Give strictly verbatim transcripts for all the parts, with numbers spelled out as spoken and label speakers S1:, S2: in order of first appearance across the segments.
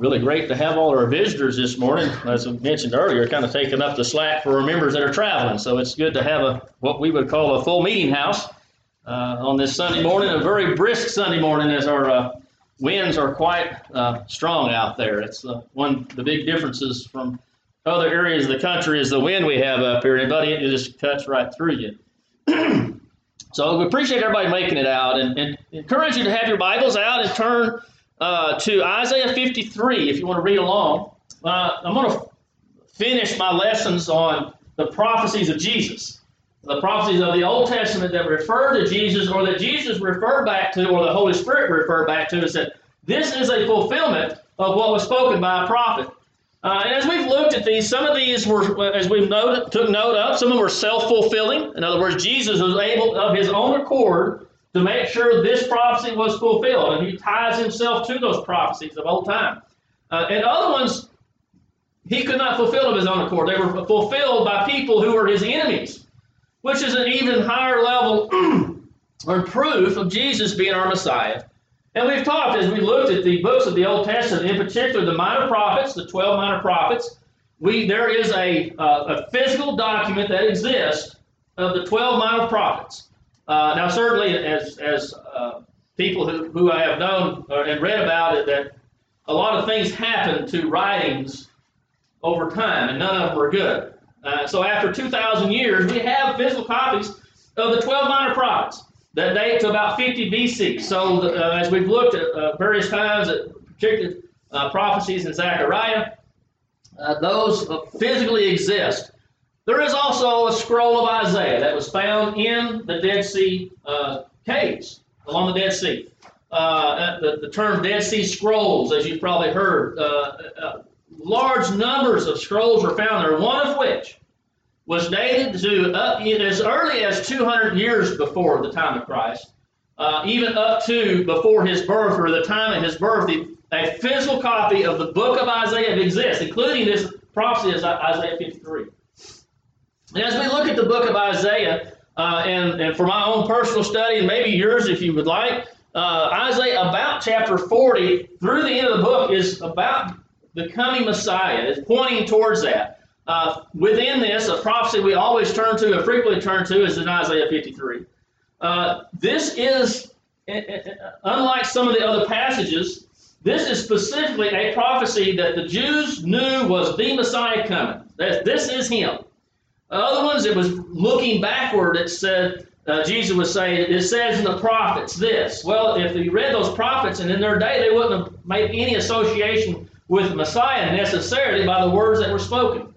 S1: really great to have all our visitors this morning. As I mentioned earlier, kind of taking up the slack for our members that are traveling. So it's good to have a what we would call a full meeting house uh, on this Sunday morning, a very brisk Sunday morning as our uh, winds are quite uh, strong out there. It's uh, one of the big differences from other areas of the country is the wind we have up here. Buddy, it just cuts right through you. So we appreciate everybody making it out, and, and encourage you to have your Bibles out and turn uh, to Isaiah fifty-three if you want to read along. Uh, I'm going to finish my lessons on the prophecies of Jesus, the prophecies of the Old Testament that refer to Jesus, or that Jesus referred back to, or the Holy Spirit referred back to, is that this is a fulfillment of what was spoken by a prophet. Uh, and as we've looked at these, some of these were, as we've noted, took note of, some of them were self-fulfilling. In other words, Jesus was able, of his own accord, to make sure this prophecy was fulfilled. And he ties himself to those prophecies of old time. Uh, and other ones, he could not fulfill of his own accord. They were fulfilled by people who were his enemies, which is an even higher level or proof of Jesus being our Messiah. And we've talked, as we looked at the books of the Old Testament, in particular the minor prophets, the twelve minor prophets, we there is a, uh, a physical document that exists of the twelve minor prophets. Uh, now, certainly, as as uh, people who, who I have known and read about it, that a lot of things happen to writings over time, and none of them are good. Uh, so after two thousand years, we have physical copies of the twelve minor prophets that date to about fifty B C. So the, uh, as we've looked at uh, various times at particular uh, prophecies in Zechariah, uh, those uh, physically exist. There is also a scroll of Isaiah that was found in the Dead Sea uh, caves along the Dead Sea. Uh, the, the term Dead Sea Scrolls, as you've probably heard, uh, uh, large numbers of scrolls were found there, one of which was dated to up as early as two hundred years before the time of Christ, uh, even up to before his birth, or the time of his birth. The, a physical copy of the book of Isaiah exists, including this prophecy of Isaiah fifty-three. And as we look at the book of Isaiah, uh, and, and for my own personal study, and maybe yours if you would like, uh, Isaiah about chapter forty through the end of the book is about the coming Messiah. It's pointing towards that. Uh, within this, a prophecy we always turn to and frequently turn to is in Isaiah fifty-three. Uh, this is, unlike some of the other passages, this is specifically a prophecy that the Jews knew was the Messiah coming. That this is him. Other ones, it was looking backward. It said, uh, Jesus was saying, it says in the prophets this. Well, if you read those prophets, and in their day, they wouldn't have made any association with the Messiah necessarily by the words that were spoken.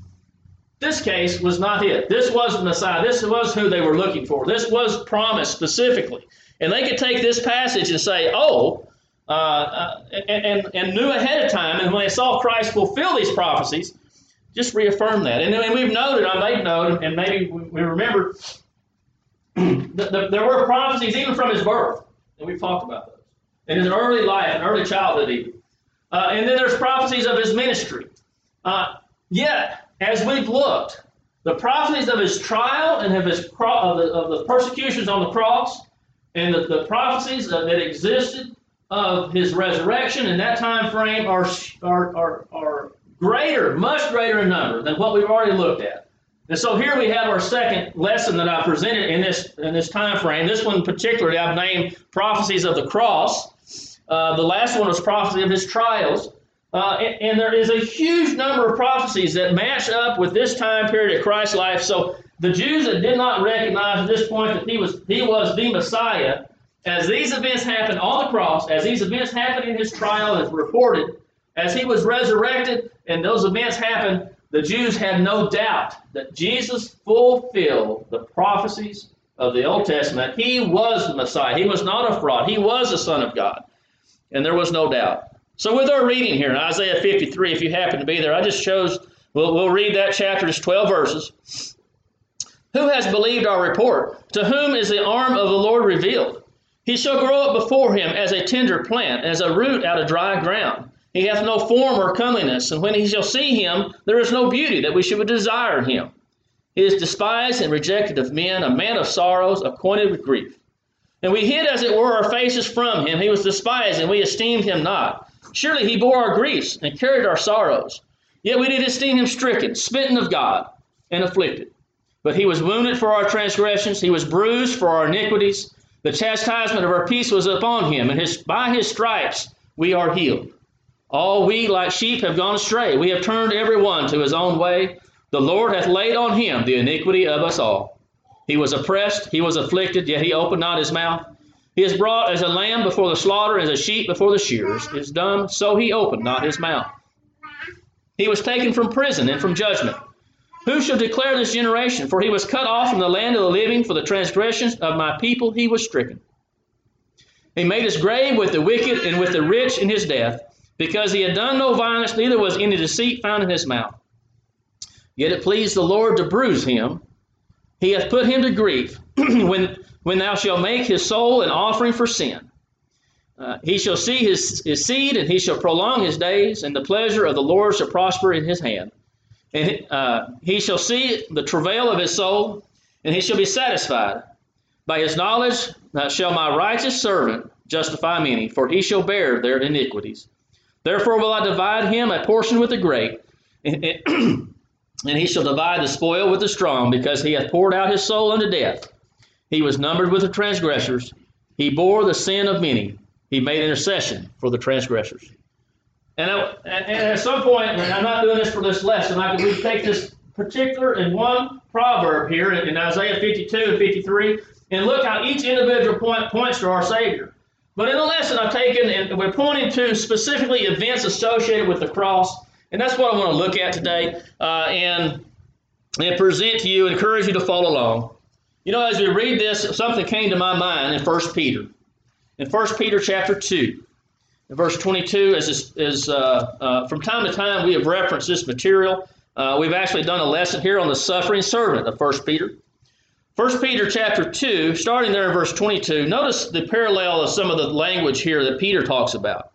S1: This case was not it. This wasn't Messiah. This was who they were looking for. This was promised specifically. And they could take this passage and say, oh, uh, uh, and, and, and knew ahead of time, and when they saw Christ fulfill these prophecies, just reaffirm that. And, and we've noted, I made note, and maybe we, we remember, that the, there were prophecies even from his birth, and we've talked about those, in his early life, and early childhood even. Uh, and then there's prophecies of his ministry. Uh, yet, as we've looked, the prophecies of his trial and of his of the, of the persecutions on the cross, and the, the prophecies that existed of his resurrection in that time frame are, are, are, are greater, much greater in number than what we've already looked at. And so here we have our second lesson that I presented in this in this time frame. This one particularly I've named Prophecies of the Cross. Uh, the last one was Prophecy of his Trials. Uh, and, and there is a huge number of prophecies that match up with this time period of Christ's life. So the Jews that did not recognize at this point that he was he was the Messiah, as these events happened on the cross, as these events happened in his trial as reported, as he was resurrected and those events happened, the Jews had no doubt that Jesus fulfilled the prophecies of the Old Testament. He was the Messiah. He was not a fraud. He was the Son of God. And there was no doubt. So with our reading here in Isaiah fifty-three, if you happen to be there, I just chose, we'll, we'll read that chapter, just twelve verses. Who has believed our report? To whom is the arm of the Lord revealed? He shall grow up before him as a tender plant, as a root out of dry ground. He hath no form or comeliness, and when he shall see him, there is no beauty that we should desire him. He is despised and rejected of men, a man of sorrows, acquainted with grief. And we hid, as it were, our faces from him. He was despised, and we esteemed him not. Surely he bore our griefs and carried our sorrows. Yet we did esteem him stricken, smitten of God, and afflicted. But he was wounded for our transgressions, he was bruised for our iniquities. The chastisement of our peace was upon him, and his, by his stripes we are healed. All we like sheep have gone astray. We have turned every one to his own way. The Lord hath laid on him the iniquity of us all. He was oppressed, he was afflicted, yet he opened not his mouth. He is brought as a lamb before the slaughter, as a sheep before the shearers is dumb, so he opened not his mouth. He was taken from prison and from judgment. Who shall declare this generation? For he was cut off from the land of the living, for the transgressions of my people he was stricken. He made his grave with the wicked and with the rich in his death, because he had done no violence, neither was any deceit found in his mouth. Yet it pleased the Lord to bruise him. He hath put him to grief. when, when thou shalt make his soul an offering for sin, uh, he shall see his, his seed, and he shall prolong his days, and the pleasure of the Lord shall prosper in his hand. And uh, he shall see the travail of his soul, and he shall be satisfied. By his knowledge uh, shall my righteous servant justify many, for he shall bear their iniquities. Therefore will I divide him a portion with the great, and, and, and he shall divide the spoil with the strong, because he hath poured out his soul unto death. He was numbered with the transgressors. He bore the sin of many. He made intercession for the transgressors. And, I, and at some point, and I'm not doing this for this lesson, I could we take this particular in one proverb here in Isaiah fifty-two and fifty-three, and look how each individual point points to our Savior. But in the lesson I've taken, and we're pointing to specifically events associated with the cross, and that's what I want to look at today, uh, and, and present to you, encourage you to follow along. You know, as we read this, something came to my mind in First Peter. In First Peter chapter two, in verse twenty-two, as, is, uh, uh, from time to time we have referenced this material. Uh, we've actually done a lesson here on the suffering servant of First Peter. First Peter chapter two, starting there in verse twenty-two, notice the parallel of some of the language here that Peter talks about.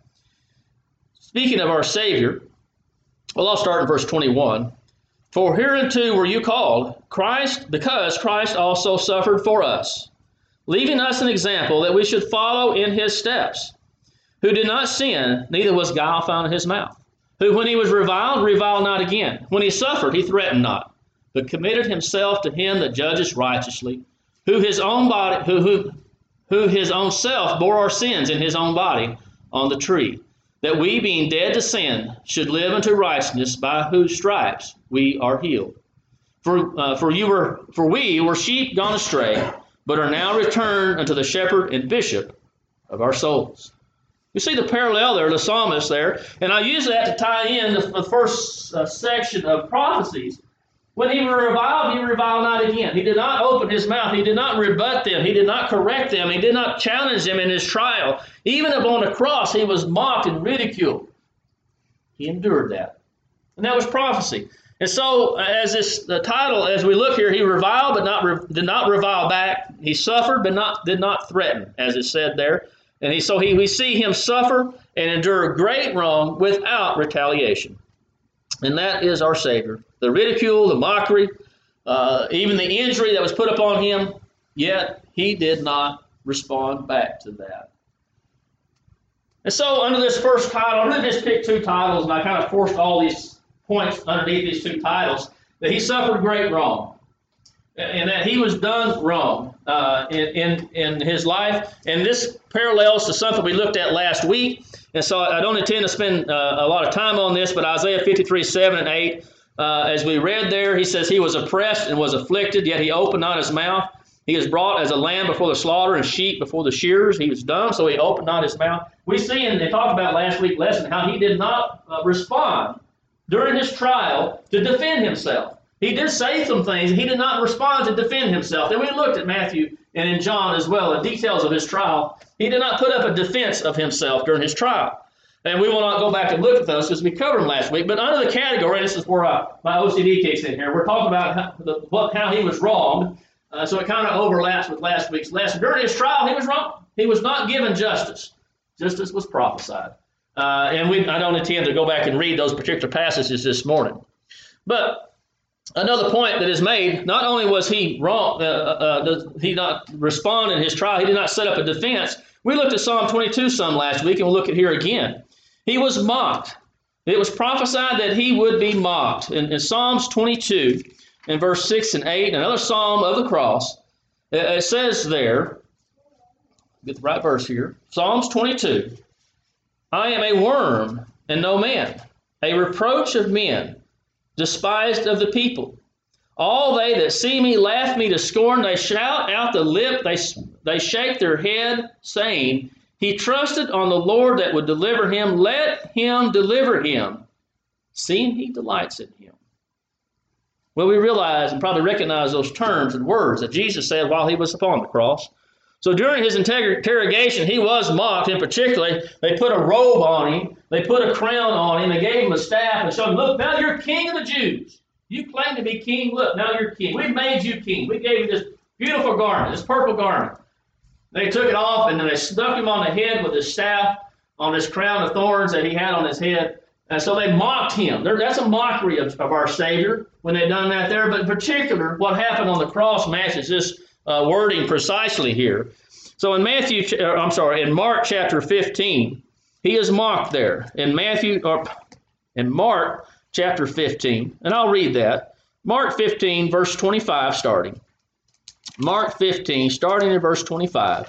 S1: Speaking of our Savior, well, I'll start in verse twenty-one. For hereunto were you called, Christ, because Christ also suffered for us, leaving us an example that we should follow in his steps, who did not sin, neither was guile found in his mouth, who when he was reviled, reviled not again. When he suffered, he threatened not, but committed himself to him that judges righteously, who his own body, who, who, who his own self bore our sins in his own body on the tree, that we, being dead to sin, should live unto righteousness, by whose stripes we are healed. For uh, for you were for we were sheep gone astray, but are now returned unto the shepherd and bishop of our souls. You see the parallel there, the psalmist there, and I use that to tie in the, the first uh, section of prophecies. When he was reviled, he reviled not again. He did not open his mouth. He did not rebut them. He did not correct them. He did not challenge them in his trial. Even upon the cross, he was mocked and ridiculed. He endured that. And that was prophecy. And so, as this the title, as we look here, he reviled, but not re, did not revile back. He suffered, but not did not threaten, as it said there. And he, so he, we see him suffer and endure great wrong without retaliation. And that is our Savior. The ridicule, the mockery, uh, even the injury that was put upon him, yet he did not respond back to that. And so under this first title, I'm going to just pick two titles, and I kind of forced all these points underneath these two titles, that he suffered great wrong, and that he was done wrong uh, in, in, in his life. And this parallels to something we looked at last week. And so I don't intend to spend uh, a lot of time on this, but Isaiah fifty-three, seven and eight, uh, as we read there, he says, he was oppressed and was afflicted, yet he opened not his mouth. He is brought as a lamb before the slaughter and sheep before the shearers. He was dumb, so he opened not his mouth. We see, and they talked about last week's lesson, how he did not uh, respond during his trial to defend himself. He did say some things, and he did not respond to defend himself. And we looked at Matthew and in John as well, the details of his trial. He did not put up a defense of himself during his trial. And we will not go back and look at those because we covered them last week. But under the category, this is where I, my O C D kicks in here, we're talking about how, the, what, how he was wronged. Uh, so it kind of overlaps with last week's lesson. During his trial, he was wrong. He was not given justice. Justice was prophesied. Uh, and we, I don't intend to go back and read those particular passages this morning. But another point that is made, not only was he wrong, uh, uh, does he not respond in his trial, he did not set up a defense. We looked at Psalm twenty-two some last week, and we'll look at here again. He was mocked. It was prophesied that he would be mocked. In, in Psalms twenty-two, in verse six and eight, another psalm of the cross, it, it says there, get the right verse here, Psalms twenty-two, I am a worm and no man, a reproach of men, despised of the people. All they that see me laugh me to scorn. They shout out the lip, they, they shake their head, saying, he trusted on the Lord that would deliver him. Let him deliver him, seeing he delights in him. Well, we realize and probably recognize those terms and words that Jesus said while he was upon the cross. So during his interrogation, he was mocked. In particular, they put a robe on him. They put a crown on him. They gave him a staff and showed him, look, now you're king of the Jews. You claim to be king. Look, now you're king. We've made you king. We gave you this beautiful garment, this purple garment. They took it off, and then they stuck him on the head with his staff, on this crown of thorns that he had on his head. And so they mocked him. That's a mockery of, of our Savior when they done that there. But in particular, what happened on the cross matches this uh, wording precisely here. So in Matthew, I'm sorry, in Mark chapter fifteen, he is mocked there. In Matthew, or in Mark chapter fifteen, and I'll read that. Mark fifteen, verse twenty-five, starting. Mark fifteen, starting in verse twenty-five.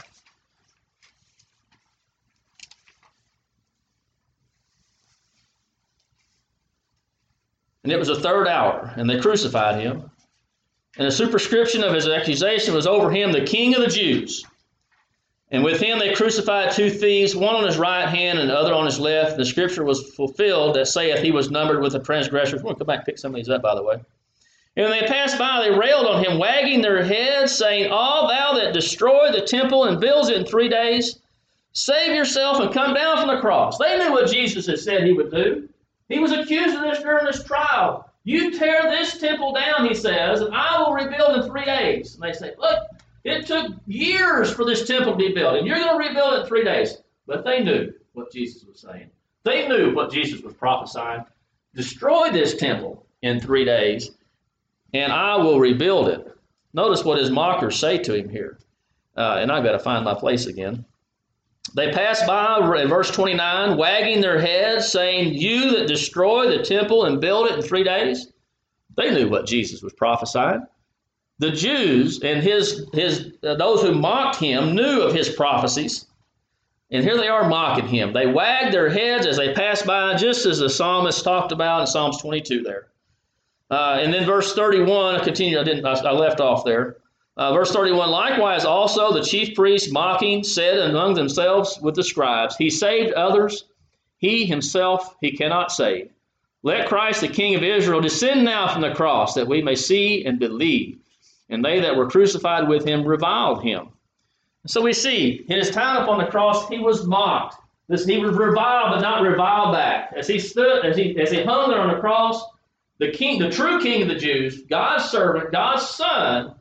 S1: And it was the third hour, and they crucified him. And the superscription of his accusation was over him, the King of the Jews. And with him they crucified two thieves, one on his right hand and the other on his left. The scripture was fulfilled that saith he was numbered with the transgressors. We're going to come back and pick some of these up, by the way. And when they passed by, they railed on him, wagging their heads, saying, all thou that destroy the temple and builds it in three days, save yourself and come down from the cross. They knew what Jesus had said he would do. He was accused of this during this trial. You tear this temple down, he says, and I will rebuild in three days. And they say, look, it took years for this temple to be built, and you're going to rebuild it in three days. But they knew what Jesus was saying. They knew what Jesus was prophesying. Destroy this temple in three days, and I will rebuild it. Notice what his mockers say to him here. Uh, and I've got to find my place again. They passed by, in verse twenty-nine, wagging their heads, saying, you that destroy the temple and build it in three days. They knew what Jesus was prophesying. The Jews and his his uh, those who mocked him knew of his prophecies. And here they are mocking him. They wagged their heads as they passed by, just as the psalmist talked about in Psalms twenty-two there. Uh, and then verse thirty-one, I continue, I didn't, I, I left off there. Uh, verse thirty-one, likewise also the chief priests mocking said among themselves with the scribes, he saved others, he himself he cannot save. Let Christ the King of Israel descend now from the cross, that we may see and believe. And they that were crucified with him reviled him. So we see, in his time upon the cross, he was mocked. This, he was reviled, but not reviled back. As he stood, as he as he hung there on the cross, the king, the true King of the Jews, God's servant, God's Son,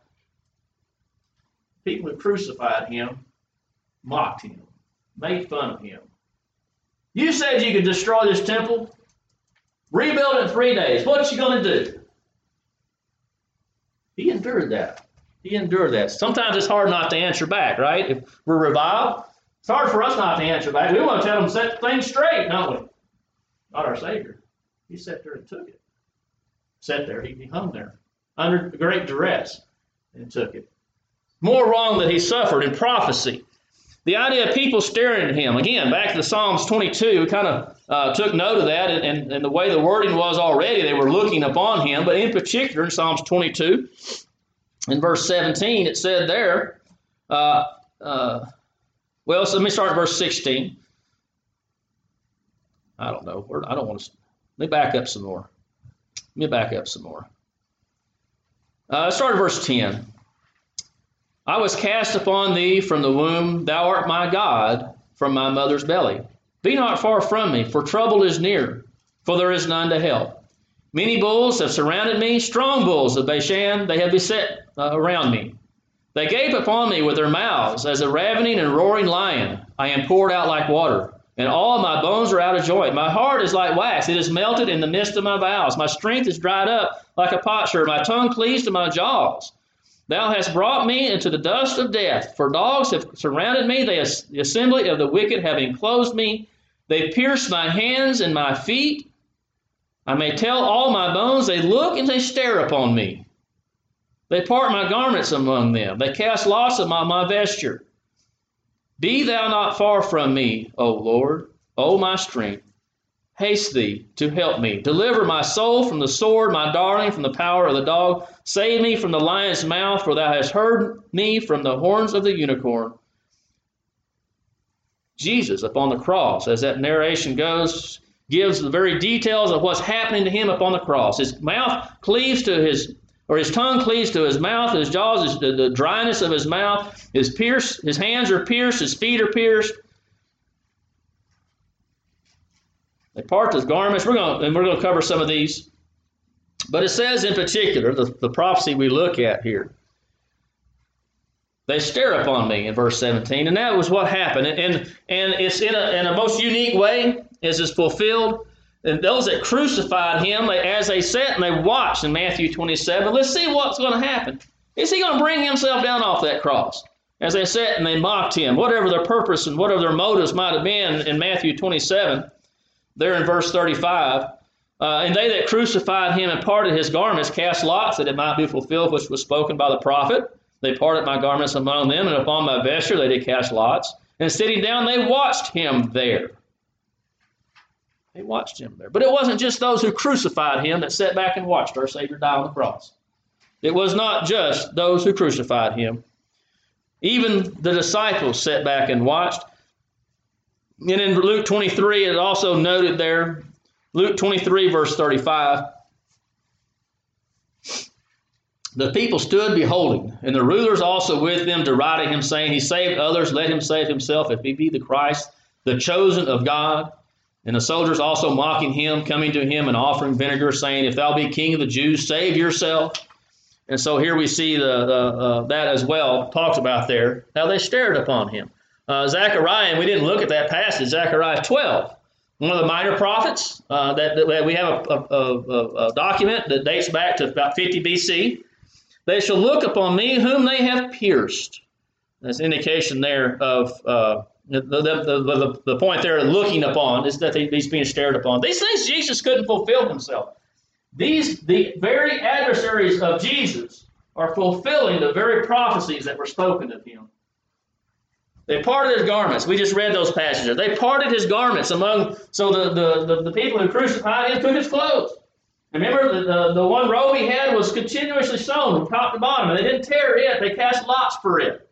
S1: people who crucified him, mocked him, made fun of him. You said you could destroy this temple, rebuild it in three days. What you going to do? He endured that. He endured that. Sometimes it's hard not to answer back, right? If we're reviled, it's hard for us not to answer back. We want to tell them set things straight, don't we? Not our Savior. He sat there and took it. Sat there, he hung there under great duress and took it. More wrong that he suffered in prophecy. The idea of people staring at him. Again, back to Psalms twenty-two, we kind of uh, took note of that, and, and, and the way the wording was already, they were looking upon him. But in particular, in Psalms twenty-two, in verse seventeen, it said there, uh, uh, well, so let me start at verse sixteen. I don't know. I don't want to. Let me back up some more. Let me back up some more. Uh, let's start at verse ten. I was cast upon thee from the womb. Thou art my God from my mother's belly. Be not far from me, for trouble is near, for there is none to help. Many bulls have surrounded me, strong bulls of Bashan, they have beset uh, around me. They gape upon me with their mouths, as a ravening and roaring lion. I am poured out like water, and all my bones are out of joint. My heart is like wax, it is melted in the midst of my bowels. My strength is dried up like a potsherd, my tongue cleaves to my jaws. Thou hast brought me into the dust of death, for dogs have surrounded me, they, the assembly of the wicked have enclosed me. They pierce my hands and my feet. I may tell all my bones. They look and they stare upon me. They part my garments among them. They cast lots upon my vesture. Be thou not far from me, O Lord, O my strength. Haste thee to help me. Deliver my soul from the sword, my darling, from the power of the dog. Save me from the lion's mouth, for thou hast heard me from the horns of the unicorn. Jesus upon the cross, as that narration goes, gives the very details of what's happening to him upon the cross. His mouth cleaves to his, or his tongue cleaves to his mouth, his jaws, his, the, the dryness of his mouth, his pierced, his hands are pierced, his feet are pierced. They part his garments. We're going, and we're going to cover some of these. But it says in particular, the, the prophecy we look at here, they stare upon me in verse seventeen, and that was what happened. And, and, and it's in a, in a most unique way as it's fulfilled. And those that crucified him, they, as they sat and they watched in Matthew twenty-seven, let's see what's going to happen. Is he going to bring himself down off that cross? As they sat and they mocked him, whatever their purpose and whatever their motives might have been in Matthew twenty-seven, there in verse thirty-five, uh, and they that crucified him and parted his garments cast lots that it might be fulfilled which was spoken by the prophet. They parted my garments among them, and upon my vesture they did cast lots. And sitting down, they watched him there. They watched him there. But it wasn't just those who crucified him that sat back and watched our Savior die on the cross. It was not just those who crucified him. Even the disciples sat back and watched. And in Luke twenty-three, it also noted there, Luke twenty-three, verse thirty-five, the people stood beholding, and the rulers also with them deriding him, saying, he saved others, let him save himself, if he be the Christ, the chosen of God. And the soldiers also mocking him, coming to him and offering vinegar, saying, if thou be king of the Jews, save yourself. And so here we see the, the, uh, that as well talked about there, how they stared upon him. Uh, Zechariah, and we didn't look at that passage, Zechariah twelve, one of the minor prophets, uh, that, that we have a, a, a, a document that dates back to about fifty B C. They shall look upon me whom they have pierced. That's an indication there of uh, the, the, the, the, the point there, looking upon, is that he's being stared upon. These things Jesus couldn't fulfill himself. These, the very adversaries of Jesus are fulfilling the very prophecies that were spoken of him. They parted his garments. We just read those passages. They parted his garments among, so the, the, the, the people who crucified him took his clothes. Remember, the, the, the one robe he had was continuously sewn from top to bottom, and they didn't tear it. They cast lots for it.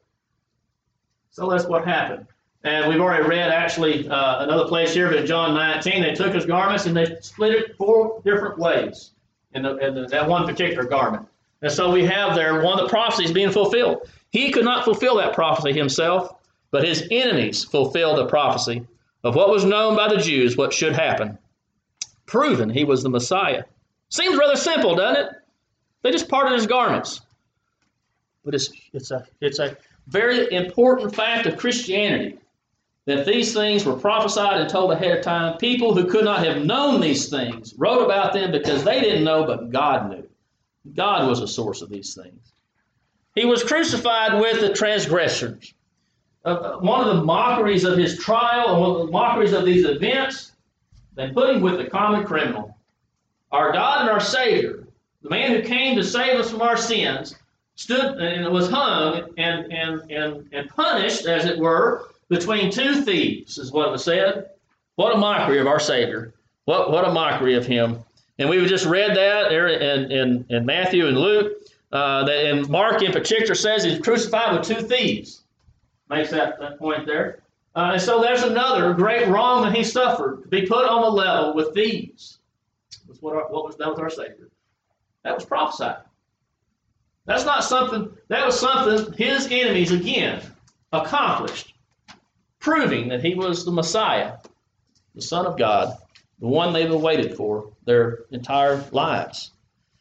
S1: So that's what happened. And we've already read, actually, uh, another place here, but in John nineteen, they took his garments and they split it four different ways in, the, in the, that one particular garment. And so we have there one of the prophecies being fulfilled. He could not fulfill that prophecy himself, but his enemies fulfilled the prophecy of what was known by the Jews, what should happen, proving he was the Messiah. Seems rather simple, doesn't it? They just parted his garments. But it's, it's, a, it's a very important fact of Christianity that these things were prophesied and told ahead of time. People who could not have known these things wrote about them because they didn't know, but God knew. God was the source of these things. He was crucified with the transgressors. Uh, one of the mockeries of his trial and one of the mockeries of these events, they put him with the common criminal. Our God and our Savior, the man who came to save us from our sins, stood and was hung and, and, and, and punished, as it were, between two thieves, is what was said. What a mockery of our Savior. What, what a mockery of him. And we've just read that there in, in, in Matthew and Luke. Uh, that, and Mark in particular says he's crucified with two thieves. Makes that, that point there. Uh, and so there's another great wrong that he suffered, to be put on the level with thieves. That's what, our, what was, that was our Savior. That was prophesied. That's not something, that was something his enemies, again, accomplished, proving that he was the Messiah, the Son of God, the one they've awaited for their entire lives.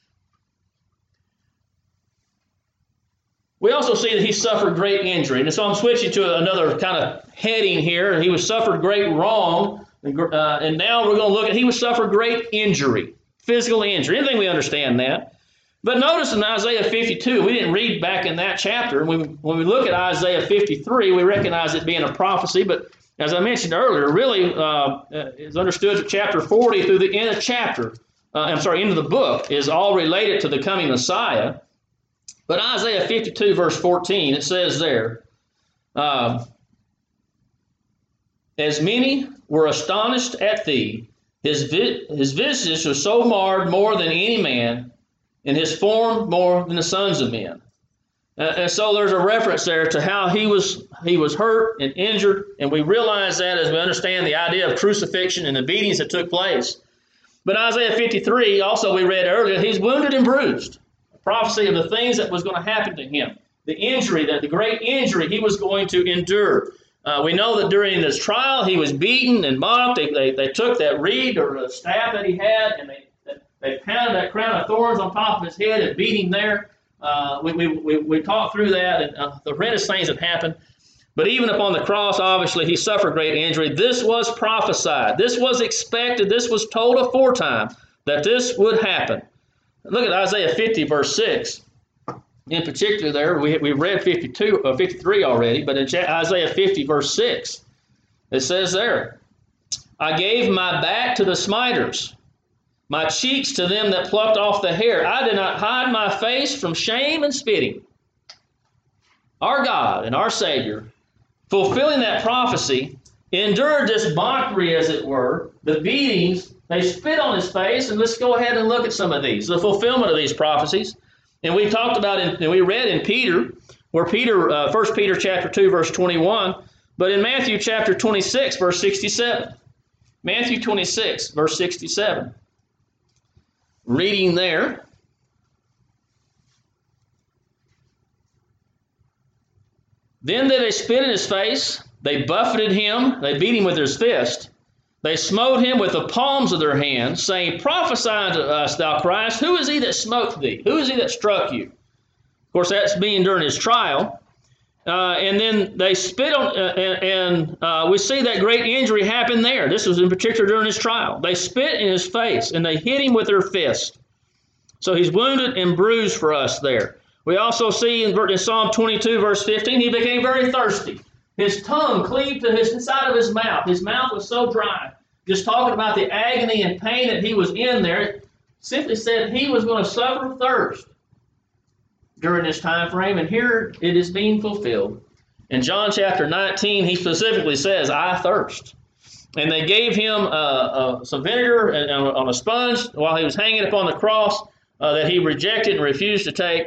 S1: We also see that he suffered great injury. And so I'm switching to another kind of heading here. He was suffered great wrong. Uh, and now we're going to look at he was suffered great injury, physical injury. I think we understand that. But notice in Isaiah fifty-two, we didn't read back in that chapter. When we, when we look at Isaiah fifty-three, we recognize it being a prophecy. But as I mentioned earlier, really uh, is understood that chapter forty through the end of chapter, uh, I'm sorry, end of the book, is all related to the coming Messiah. But Isaiah fifty-two, verse fourteen, it says there, uh, as many were astonished at thee, his, vi- his visage was so marred more than any man, and his form more than the sons of men. Uh, and so there's a reference there to how he was he was hurt and injured, and we realize that as we understand the idea of crucifixion and the beatings that took place. But Isaiah fifty-three, also we read earlier, he's wounded and bruised. A prophecy of the things that was going to happen to him. The injury, that the great injury he was going to endure. Uh, we know that during this trial he was beaten and mocked. They, they, they took that reed or the staff that he had, and they, they pounded that crown of thorns on top of his head and beat him there. Uh, we, we, we, we talked through that, and uh, the horrendous things that happened. But even upon the cross, obviously, he suffered great injury. This was prophesied. This was expected. This was told aforetime that this would happen. Look at Isaiah fifty, verse six. In particular there, we, we read fifty-two, uh, fifty-three already, but in Isaiah fifty, verse six, it says there, I gave my back to the smiters, my cheeks to them that plucked off the hair. I did not hide my face from shame and spitting. Our God and our Savior, fulfilling that prophecy, endured this mockery, as it were, the beatings. They spit on his face, and let's go ahead and look at some of these, the fulfillment of these prophecies. And we talked about, in, and we read in Peter, where Peter, uh, First Peter chapter two, verse twenty-one, but in Matthew chapter twenty-six, verse sixty-seven. Matthew twenty-six, verse sixty-seven. Reading there, then did they spit in his face, they buffeted him, they beat him with their fist, they smote him with the palms of their hands, saying, Prophesy unto us, thou Christ, who is he that smote thee? Who is he that struck you? Of course, that's being during his trial. Uh, and then they spit on, uh, and, and uh, we see that great injury happen there. This was in particular during his trial. They spit in his face, and they hit him with their fist. So he's wounded and bruised for us there. We also see in, in Psalm twenty-two, verse fifteen, he became very thirsty. His tongue cleaved to his inside of his mouth. His mouth was so dry. Just talking about the agony and pain that he was in there, it simply said he was going to suffer thirst during this time frame, and here it is being fulfilled. In John chapter nineteen, he specifically says, I thirst. And they gave him uh, uh, some vinegar on a sponge while he was hanging upon the cross uh, that he rejected and refused to take.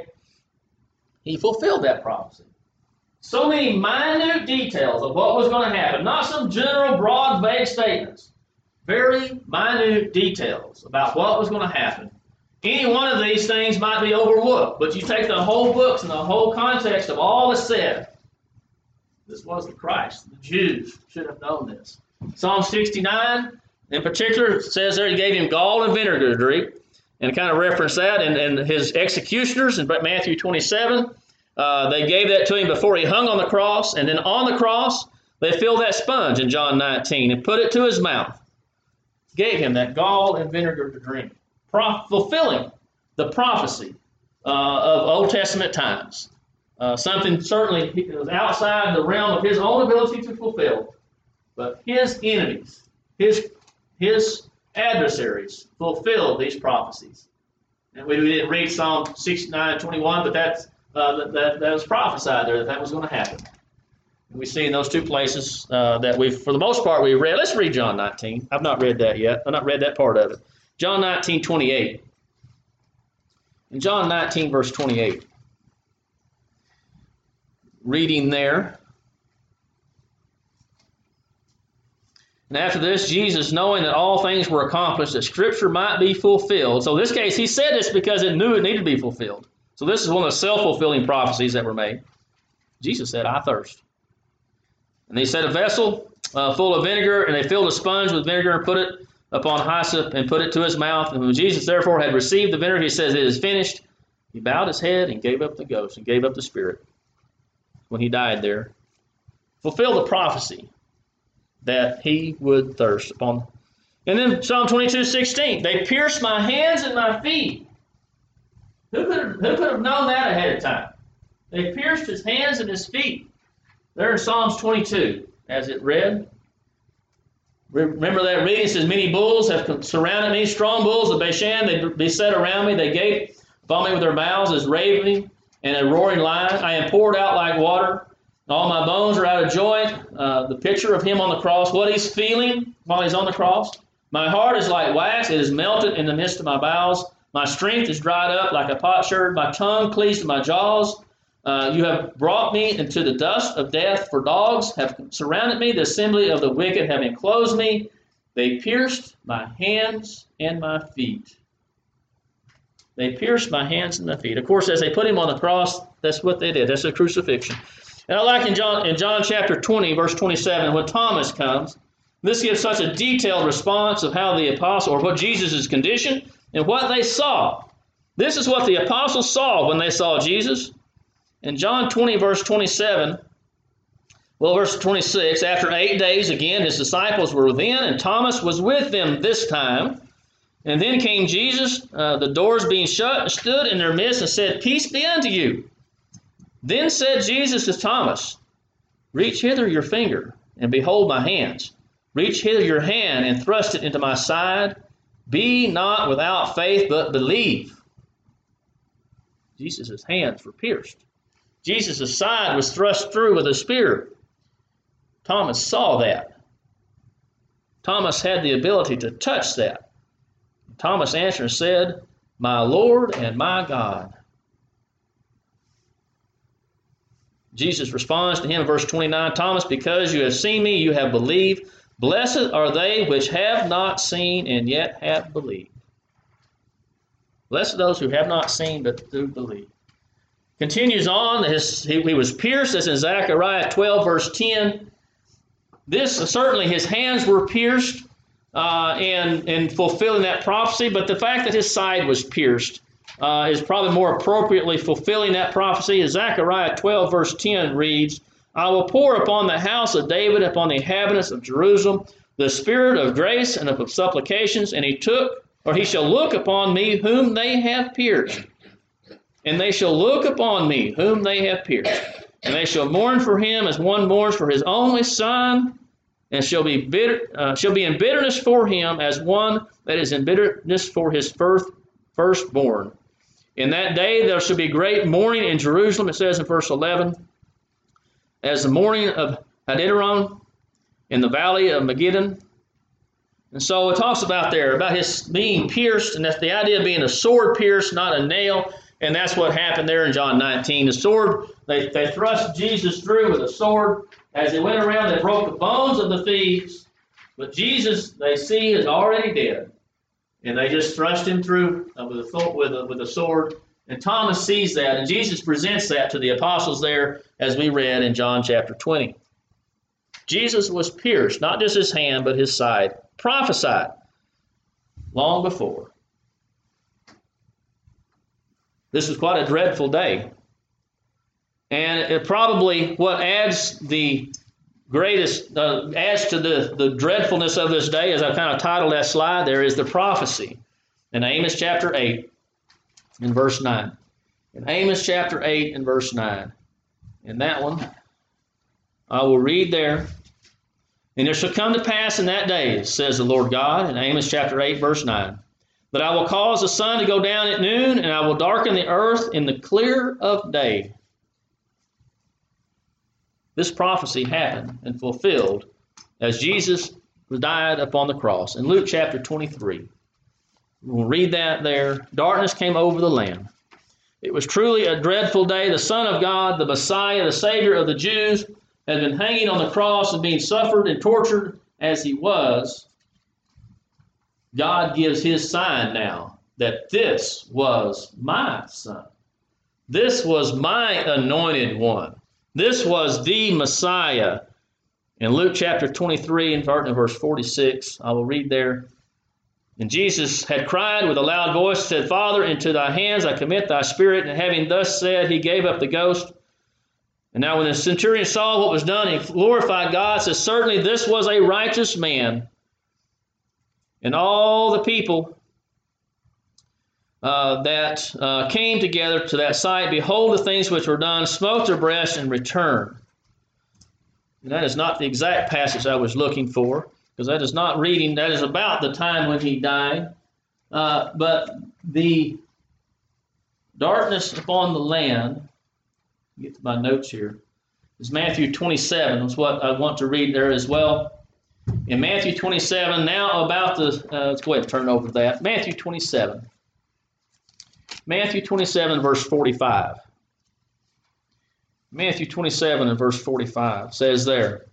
S1: He fulfilled that prophecy. So many minute details of what was going to happen, not some general, broad, vague statements. Very minute details about what was going to happen. Any one of these things might be overlooked, but you take the whole books and the whole context of all that's said. This was the Christ. The Jews should have known this. Psalm sixty-nine, in particular, says there he gave him gall and vinegar to drink, and kind of reference that. And, and his executioners in Matthew twenty-seven, uh, they gave that to him before he hung on the cross, and then on the cross, they filled that sponge in John nineteen and put it to his mouth. Gave him that gall and vinegar to drink, Pro- fulfilling the prophecy uh, of Old Testament times. Uh, something certainly was outside the realm of his own ability to fulfill, but his enemies, his his adversaries, fulfilled these prophecies. And we, we didn't read Psalm sixty-nine, twenty-one, but that's, uh, that, that, that was prophesied there that that was going to happen. We see in those two places uh, that we've, for the most part, we've read. Let's read John nineteen. I've not read that yet. I've not read that part of it. John nineteen, twenty-eight. In John nineteen, verse twenty-eight, reading there. And after this, Jesus, knowing that all things were accomplished, that Scripture might be fulfilled. So in this case, he said this because it knew it needed to be fulfilled. So this is one of the self-fulfilling prophecies that were made. Jesus said, I thirst. And they set a vessel uh, full of vinegar, and they filled a sponge with vinegar and put it upon hyssop and put it to his mouth. And when Jesus therefore had received the vinegar, he says, it is finished. He bowed his head and gave up the ghost and gave up the spirit when he died there. Fulfill the prophecy that he would thirst upon. And then Psalm twenty-two, sixteen, they pierced my hands and my feet. Who could have, who could have known that ahead of time? They pierced his hands and his feet. There in Psalms twenty-two, as it read, Remember that reading says, many bulls have surrounded me, strong bulls of Bashan, they beset around me, they gape upon me with their mouths as ravening and a roaring lion. I am poured out like water. All my bones are out of joint. Uh, the picture of him on the cross, what he's feeling while he's on the cross. My heart is like wax. It is melted in the midst of my bowels. My strength is dried up like a potsherd. My tongue cleaves to my jaws. Uh, you have brought me into the dust of death, for dogs have surrounded me. The assembly of the wicked have enclosed me. They pierced my hands and my feet. They pierced my hands and my feet. Of course, as they put him on the cross, that's what they did. That's a crucifixion. And I like in John, in John chapter twenty, verse twenty-seven, when Thomas comes, this gives such a detailed response of how the apostle, or what Jesus' condition, and what they saw. This is what the apostles saw when they saw Jesus. In John twenty, verse twenty-seven, well, verse twenty-six, after eight days, again, his disciples were within, and Thomas was with them this time. And then came Jesus, uh, the doors being shut, stood in their midst and said, Peace be unto you. Then said Jesus to Thomas, Reach hither your finger, and behold my hands. Reach hither your hand, and thrust it into my side. Be not without faith, but believe. Jesus' hands were pierced. Jesus' side was thrust through with a spear. Thomas saw that. Thomas had the ability to touch that. Thomas answered and said, My Lord and my God. Jesus responds to him in verse twenty-nine, Thomas, because you have seen me, you have believed. Blessed are they which have not seen and yet have believed. Blessed are those who have not seen but do believe. Continues on, his, he, he was pierced, as in Zechariah twelve, verse ten. This, certainly his hands were pierced uh, in, in fulfilling that prophecy, but the fact that his side was pierced uh, is probably more appropriately fulfilling that prophecy. As Zechariah twelve, verse ten reads, I will pour upon the house of David, upon the inhabitants of Jerusalem, the spirit of grace and of supplications, and he took, or he shall look upon me whom they have pierced. And they shall look upon me whom they have pierced. And they shall mourn for him as one mourns for his only son, and shall be bitter, uh, shall be in bitterness for him as one that is in bitterness for his first, firstborn. In that day there shall be great mourning in Jerusalem, it says in verse eleven, as the mourning of Hadideron in the valley of Megiddo. And so it talks about there, about his being pierced, and that's the idea of being a sword pierced, not a nail. And that's what happened there in John nineteen. The sword, they, they thrust Jesus through with a sword. As they went around, they broke the bones of the thieves. But Jesus, they see, is already dead. And they just thrust him through uh, with, a, with, a, with a sword. And Thomas sees that, and Jesus presents that to the apostles there, as we read in John chapter twenty. Jesus was pierced, not just his hand, but his side, prophesied long before. This was quite a dreadful day. And it probably, what adds the greatest, uh, adds to the, the dreadfulness of this day, as I've kind of titled that slide there, is the prophecy in Amos chapter eight and verse nine. In Amos chapter eight and verse nine. In that one, I will read there. And there shall come to pass in that day, says the Lord God, in Amos chapter eight, verse nine, that I will cause the sun to go down at noon, and I will darken the earth in the clear of day. This prophecy happened and fulfilled as Jesus died upon the cross. In Luke chapter twenty-three, we'll read that there. Darkness came over the land. It was truly a dreadful day. The Son of God, the Messiah, the Savior of the Jews, had been hanging on the cross and being suffered and tortured as he was. God gives his sign now that this was my Son. This was my anointed one. This was the Messiah. In Luke chapter twenty-three and verse forty-six, I will read there. And Jesus had cried with a loud voice, said, Father, into thy hands I commit thy spirit. And having thus said, he gave up the ghost. And now when the centurion saw what was done, he glorified God, says, certainly this was a righteous man. And all the people uh, that uh, came together to that sight, behold the things which were done, smote their breasts and returned. And that is not the exact passage I was looking for. because that is not reading, that is about the time when he died. Uh, but the darkness upon the land, get to my notes here, is Matthew twenty-seven, is what I want to read there as well. In Matthew twenty-seven, now about the, uh, let's go ahead and turn over to that. Matthew twenty-seven. Matthew twenty-seven, verse forty-five. Matthew twenty-seven and verse forty-five says there,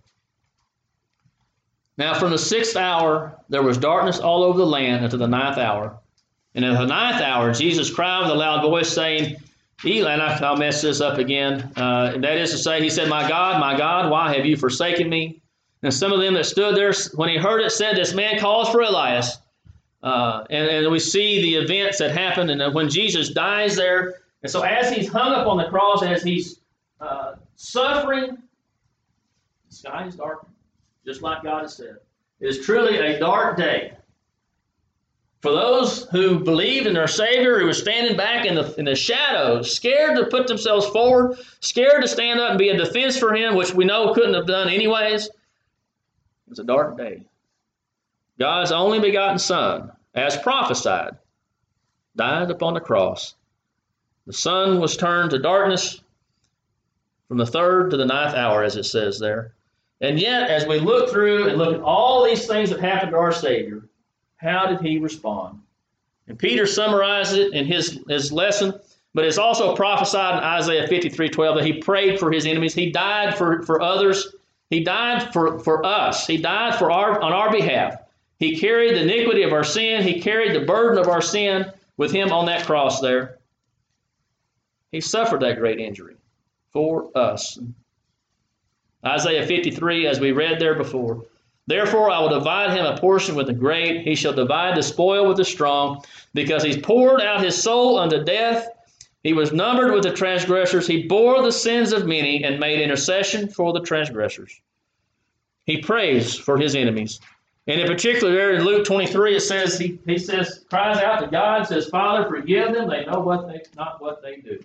S1: "Now from the sixth hour there was darkness all over the land unto the ninth hour. And at the ninth hour Jesus cried with a loud voice, saying, Eli," and I'll mess this up again. Uh, and that is to say, he said, "My God, my God, why have you forsaken me?" And some of them that stood there, when he heard it, said, "This man calls for Elias." Uh, and, and we see the events that happened, and when Jesus dies there. And so as he's hung up on the cross, as he's uh, suffering, the sky is darkened, just like God has said. It is truly a dark day. For those who believed in their Savior, who was standing back in the, in the shadows, scared to put themselves forward, scared to stand up and be a defense for him, which we know couldn't have done anyways, it was a dark day. God's only begotten Son, as prophesied, died upon the cross. The sun was turned to darkness from the third to the ninth hour, as it says there. And yet, as we look through and look at all these things that happened to our Savior, how did he respond? And Peter summarized it in his, his lesson, but it's also prophesied in Isaiah fifty-three twelve that he prayed for his enemies. He died for, for others. He died for, for us. He died for our on our behalf. He carried the iniquity of our sin. He carried the burden of our sin with him on that cross there. He suffered that great injury for us. Isaiah fifty-three, as we read there before, "Therefore I will divide him a portion with the great. He shall divide the spoil with the strong, because he's poured out his soul unto death. He was numbered with the transgressors. He bore the sins of many and made intercession for the transgressors." He prays for his enemies. And in particular, there in Luke twenty-three, it says, he, he says, cries out to God, says, "Father, forgive them. They know what they, not what they do."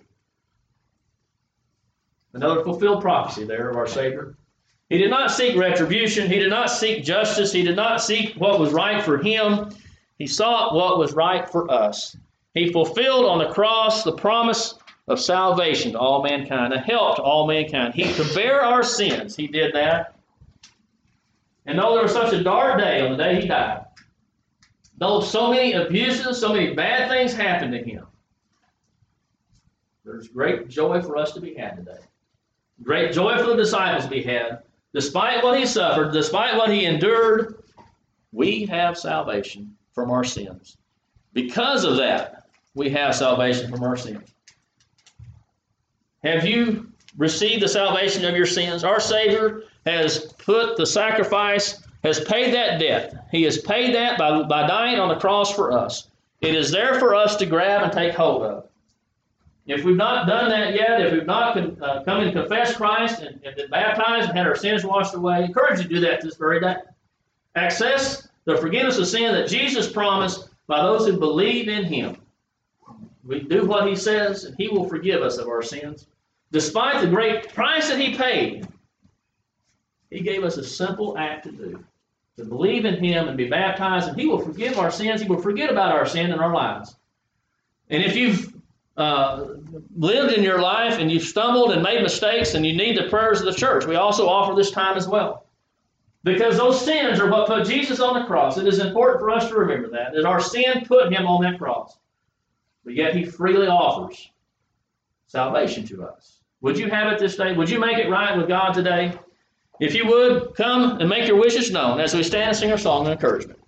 S1: Another fulfilled prophecy there of our Savior. He did not seek retribution. He did not seek justice. He did not seek what was right for him. He sought what was right for us. He fulfilled on the cross the promise of salvation to all mankind, a help to all mankind. He to bear our sins. He did that. And though there was such a dark day on the day he died, though so many abuses, so many bad things happened to him, there's great joy for us to be had today. Great joy for the disciples to be had. Despite what he suffered, despite what he endured, we have salvation from our sins. Because of that, we have salvation from our sins. Have you received the salvation of your sins? Our Savior has put the sacrifice, has paid that debt. He has paid that by, by dying on the cross for us. It is there for us to grab and take hold of. If we've not done that yet, if we've not uh, come and confessed Christ and, and been baptized and had our sins washed away, I encourage you to do that this very day. Access the forgiveness of sin that Jesus promised by those who believe in him. We do what he says, and he will forgive us of our sins. Despite the great price that he paid, he gave us a simple act to do, to believe in him and be baptized, and he will forgive our sins. He will forget about our sin in our lives. And if you've uh, lived in your life and you've stumbled and made mistakes and you need the prayers of the church, we also offer this time as well. Because those sins are what put Jesus on the cross. It is important for us to remember that, that our sin put him on that cross. But yet he freely offers salvation to us. Would you have it this day? Would you make it right with God today? If you would, come and make your wishes known as we stand and sing our song of encouragement.